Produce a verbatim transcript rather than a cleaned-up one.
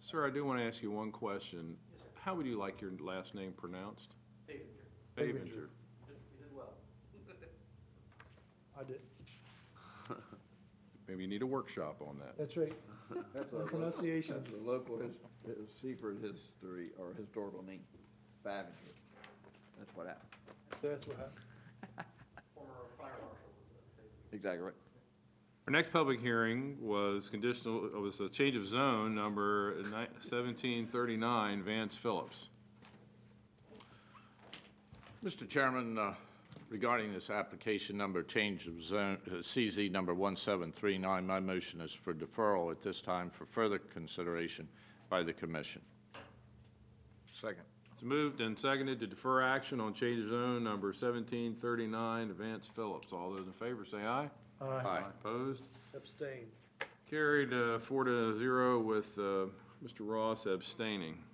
Sir, I do want to ask you one question. How would you like your last name pronounced? Babinger. Babinger. You did well. I did. Maybe you need a workshop on that. That's right. That's The a, pronunciations. that's a local his, his secret history or historical name, Bavinger. That's what happened. That's what happened. Former fire marshal was a Exactly right. Our next public hearing was conditional, it was a change of zone, number seventeen thirty-nine, Vance Phillips. Mister Chairman, uh, regarding this application number, change of zone, uh, C Z number one seven three nine, my motion is for deferral at this time for further consideration by the commission. Second. It's moved and seconded to defer action on change of zone, number seventeen thirty-nine, Vance Phillips. All those in favor say aye. Aye. Opposed? Abstain. Carried uh, four to zero with uh, Mister Ross abstaining.